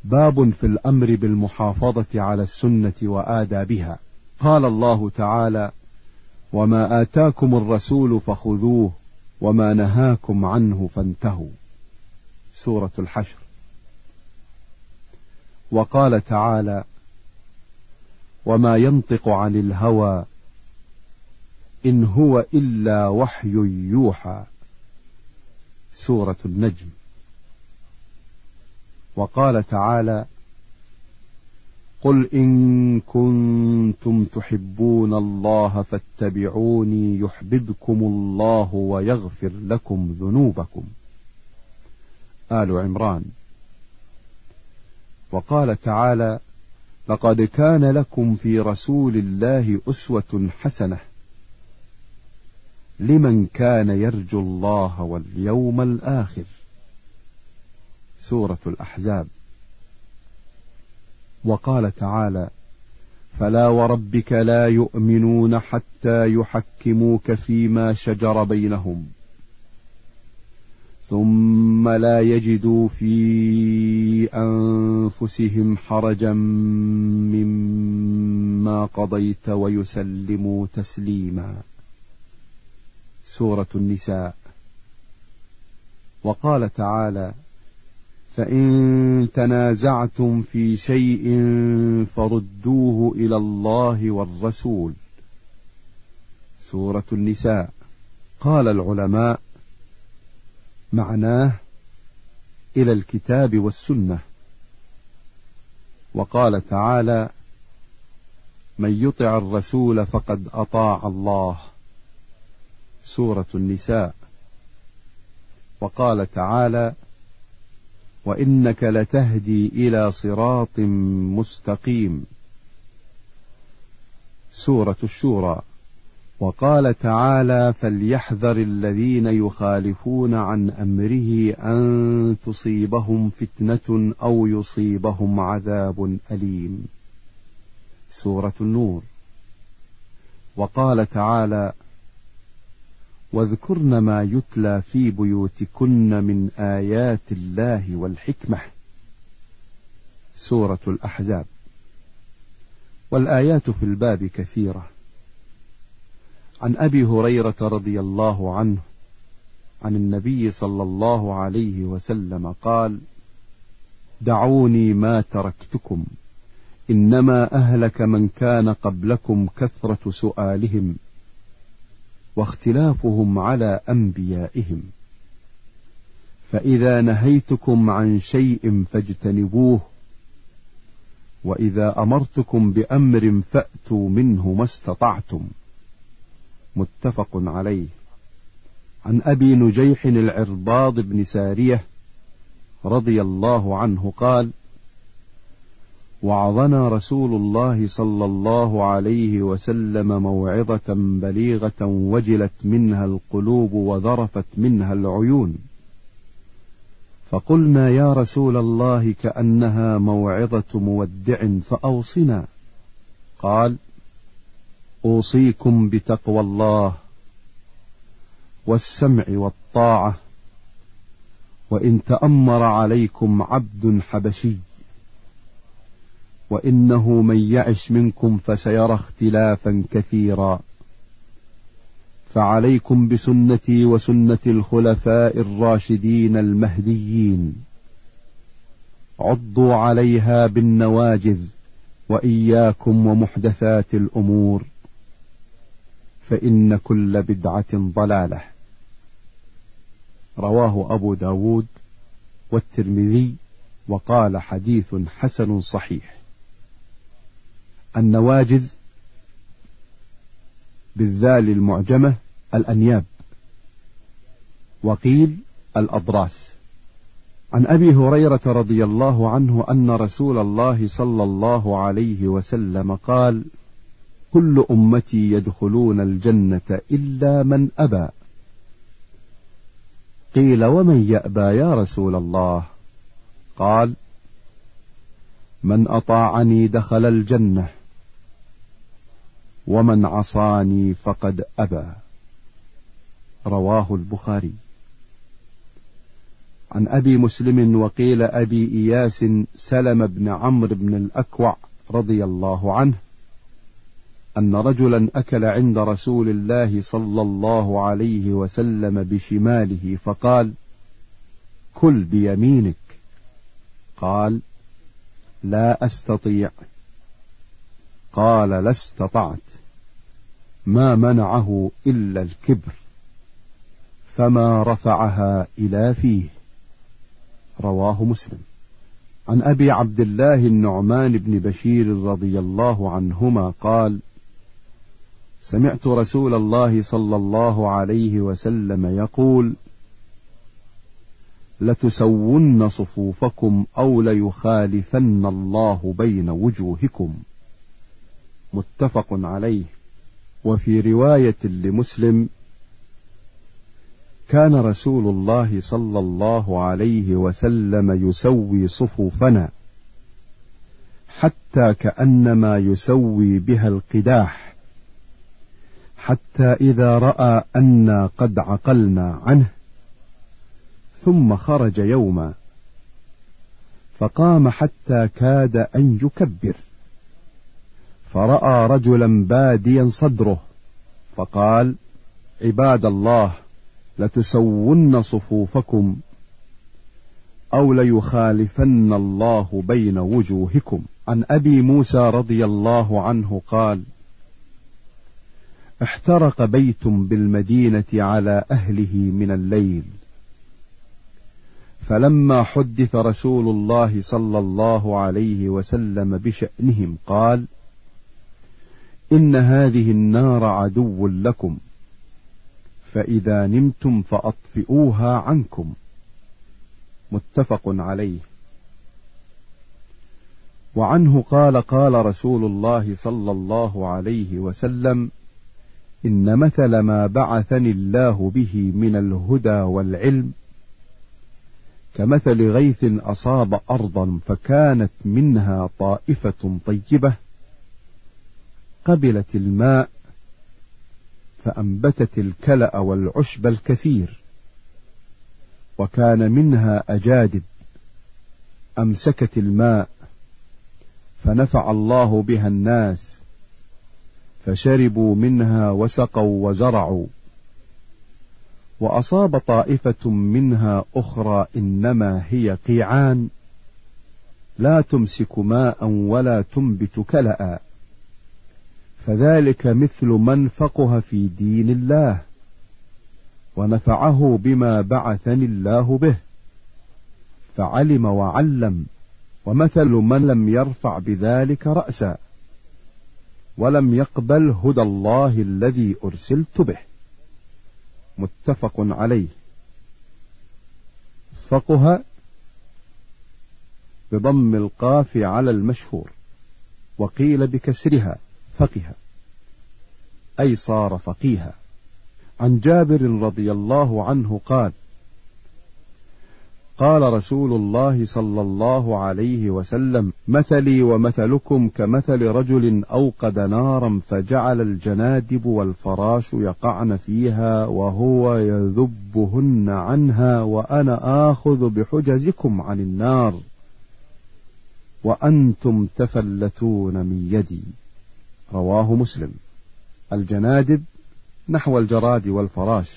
باب في الأمر بالمحافظة على السنة وآدابها. قال الله تعالى: وما آتاكم الرسول فخذوه وما نهاكم عنه فانتهوا. سورة الحشر. وقال تعالى: وما ينطق عن الهوى إن هو إلا وحي يوحى. سورة النجم. وقال تعالى: قل إن كنتم تحبون الله فاتبعوني يحببكم الله ويغفر لكم ذنوبكم. آل عمران. وقال تعالى: لقد كان لكم في رسول الله أسوة حسنة لمن كان يرجو الله واليوم الآخر. سورة الأحزاب. وقال تعالى: فلا وربك لا يؤمنون حتى يحكموك فيما شجر بينهم ثم لا يجدوا في أنفسهم حرجا مما قضيت ويسلموا تسليما. سورة النساء. وقال تعالى: فإن تنازعتم في شيء فردوه إلى الله والرسول. سورة النساء. قال العلماء: معناه إلى الكتاب والسنة. وقال تعالى: من يطع الرسول فقد أطاع الله. سورة النساء. وقال تعالى: وإنك لتهدي إلى صراط مستقيم. سورة الشورى. وقال تعالى: فليحذر الذين يخالفون عن أمره أن تصيبهم فتنة أو يصيبهم عذاب أليم. سورة النور. وقال تعالى: واذكرن ما يتلى في بيوتكن من آيات الله والحكمة. سورة الأحزاب. والآيات في الباب كثيرة. عن أبي هريرة رضي الله عنه عن النبي صلى الله عليه وسلم قال: دعوني ما تركتكم إنما أهلك من كان قبلكم كثرة سؤالهم واختلافهم على أنبيائهم، فإذا نهيتكم عن شيء فاجتنبوه، وإذا أمرتكم بأمر فأتوا منه ما استطعتم. متفق عليه. عن أبي نجيح العرباض بن سارية رضي الله عنه قال: وعظنا رسول الله صلى الله عليه وسلم موعظة بليغة وجلت منها القلوب وذرفت منها العيون، فقلنا يا رسول الله كأنها موعظة مودع فأوصنا. قال: أوصيكم بتقوى الله والسمع والطاعة، وإن تأمر عليكم عبد حبشي، وإنه من يعش منكم فسيرى اختلافا كثيرا، فعليكم بسنتي وسنة الخلفاء الراشدين المهديين، عضوا عليها بالنواجذ، وإياكم ومحدثات الأمور، فإن كل بدعة ضلالة. رواه أبو داود والترمذي وقال حديث حسن صحيح. النواجذ بالذال المعجمة الأنياب، وقيل الأضراس. عن أبي هريرة رضي الله عنه أن رسول الله صلى الله عليه وسلم قال: كل أمتي يدخلون الجنة إلا من أبى. قيل: ومن يأبى يا رسول الله؟ قال: من أطاعني دخل الجنة، ومن عصاني فقد أبى. رواه البخاري. عن أبي مسلم وقيل أبي إياس سلم بن عمرو بن الأكوع رضي الله عنه أن رجلا أكل عند رسول الله صلى الله عليه وسلم بشماله فقال: كل بيمينك. قال: لا أستطيع. قال: لا استطعت. ما منعه إلا الكبر، فما رفعها إلى فيه. رواه مسلم. عن أبي عبد الله النعمان بن بشير رضي الله عنهما قال: سمعت رسول الله صلى الله عليه وسلم يقول: لتسون صفوفكم أو ليخالفن الله بين وجوهكم. متفق عليه. وفي رواية لمسلم: كان رسول الله صلى الله عليه وسلم يسوي صفوفنا حتى كأنما يسوي بها القداح، حتى إذا رأى أنا قد عقلنا عنه ثم خرج يوما فقام حتى كاد أن يكبر، فرأى رجلا باديا صدره فقال: عباد الله، لتسون صفوفكم أو ليخالفن الله بين وجوهكم. عن أبي موسى رضي الله عنه قال: احترق بيت بالمدينة على أهله من الليل، فلما حدث رسول الله صلى الله عليه وسلم بشأنهم قال: إن هذه النار عدو لكم، فإذا نمتم فأطفئوها عنكم. متفق عليه. وعنه قال: قال رسول الله صلى الله عليه وسلم: إن مثل ما بعثني الله به من الهدى والعلم كمثل غيث أصاب أرضا فكانت منها طائفة طيبة قبلت الماء فأنبتت الكلأ والعشب الكثير، وكان منها أجادب أمسكت الماء فنفع الله بها الناس، فشربوا منها وسقوا وزرعوا. وأصاب طائفة منها أخرى إنما هي قيعان لا تمسك ماء ولا تنبت كلأ، فذلك مثل من فقه في دين الله ونفعه بما بعثني الله به فعلم وعلم، ومثل من لم يرفع بذلك رأسا ولم يقبل هدى الله الذي أرسلت به. متفق عليه. فقه بضم القاف على المشهور، وقيل بكسرها فقه، أي صار فقيها. عن جابر رضي الله عنه قال: قال رسول الله صلى الله عليه وسلم: مثلي ومثلكم كمثل رجل أوقد نارا فجعل الجنادب والفراش يقعن فيها وهو يذبهن عنها، وأنا آخذ بحجزكم عن النار وأنتم تفلتون من يدي. رواه مسلم. الجنادب نحو الجراد والفراش،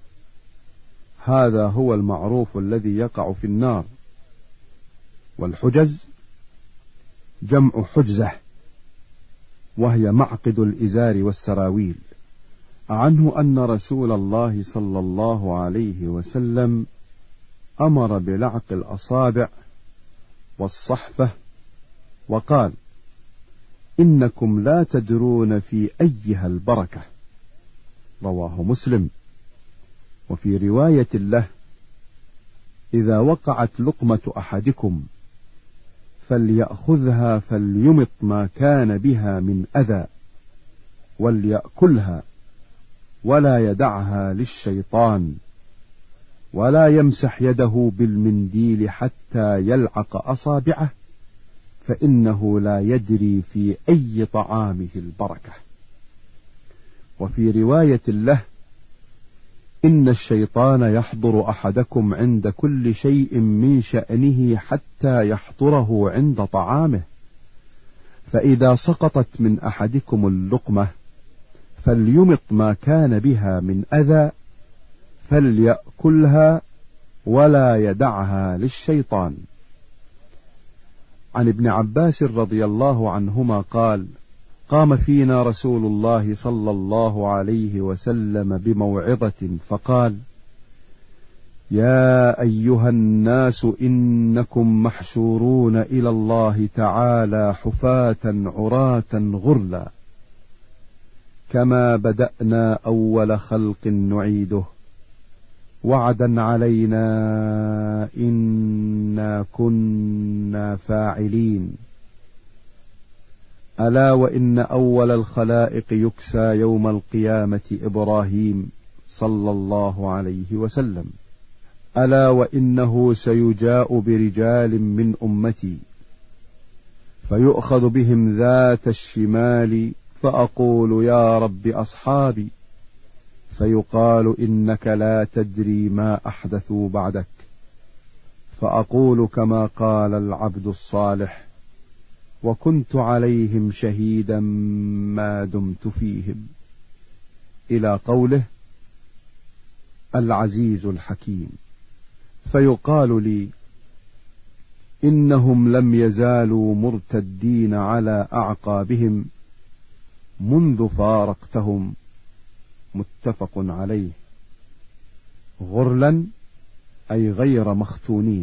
هذا هو المعروف الذي يقع في النار. والحجز جمع حجزة، وهي معقد الإزار والسراويل. عنه أن رسول الله صلى الله عليه وسلم أمر بلعق الأصابع والصحفة، وقال: إنكم لا تدرون في أيها البركة. رواه مسلم. وفي رواية له: إذا وقعت لقمة أحدكم فليأخذها فليمط ما كان بها من أذى وليأكلها ولا يدعها للشيطان، ولا يمسح يده بالمنديل حتى يلعق أصابعه، فإنه لا يدري في أي طعامه البركة. وفي رواية له: إن الشيطان يحضر أحدكم عند كل شيء من شأنه حتى يحضره عند طعامه، فإذا سقطت من أحدكم اللقمة فليمط ما كان بها من أذى فليأكلها ولا يدعها للشيطان. عن ابن عباس رضي الله عنهما قال: قام فينا رسول الله صلى الله عليه وسلم بموعظة فقال: يا أيها الناس إنكم محشورون إلى الله تعالى حفاة عراة غرلا، كما بدأنا أول خلق نعيده، وعدا علينا إنا كنا فاعلين. ألا وإن أول الخلائق يكسى يوم القيامة إبراهيم صلى الله عليه وسلم. ألا وإنه سيجاء برجال من أمتي فيؤخذ بهم ذات الشمال فأقول يا رب أصحابي، فيقال إنك لا تدري ما أحدثوا بعدك، فأقول كما قال العبد الصالح: وكنت عليهم شهيدا ما دمت فيهم، إلى قوله العزيز الحكيم. فيقال لي: إنهم لم يزالوا مرتدين على أعقابهم منذ فارقتهم، متفق عليه. غرلا أي غير مختونين.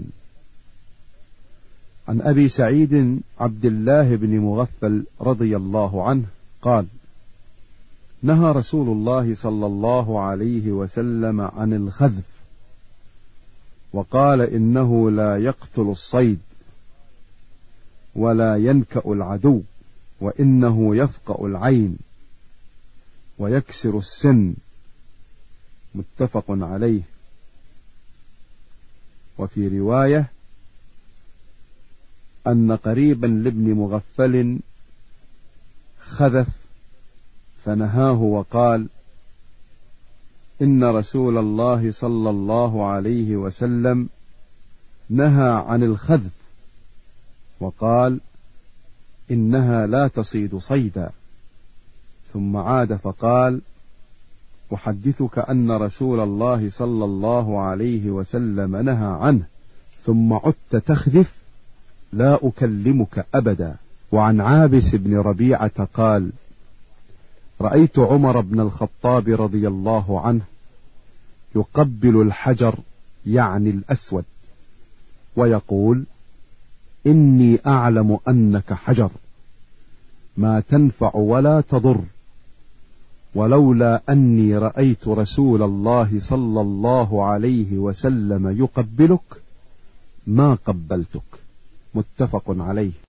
عن أبي سعيد عبد الله بن مغفل رضي الله عنه قال: نهى رسول الله صلى الله عليه وسلم عن الخذف، وقال: إنه لا يقتل الصيد ولا ينكأ العدو، وإنه يفقأ العين ويكسر السن، متفق عليه. وفي رواية أن قريبا لابن مغفل خذف فنهاه وقال: إن رسول الله صلى الله عليه وسلم نهى عن الخذف، وقال: إنها لا تصيد صيدا. ثم عاد فقال: أحدثك أن رسول الله صلى الله عليه وسلم نهى عنه، ثم عدت تخذف، لا أكلمك أبدا. وعن عابس بن ربيعة قال: رأيت عمر بن الخطاب رضي الله عنه يقبل الحجر، يعني الأسود، ويقول: إني أعلم أنك حجر ما تنفع ولا تضر، ولولا أني رأيت رسول الله صلى الله عليه وسلم يقبلك ما قبلتك، متفق عليه.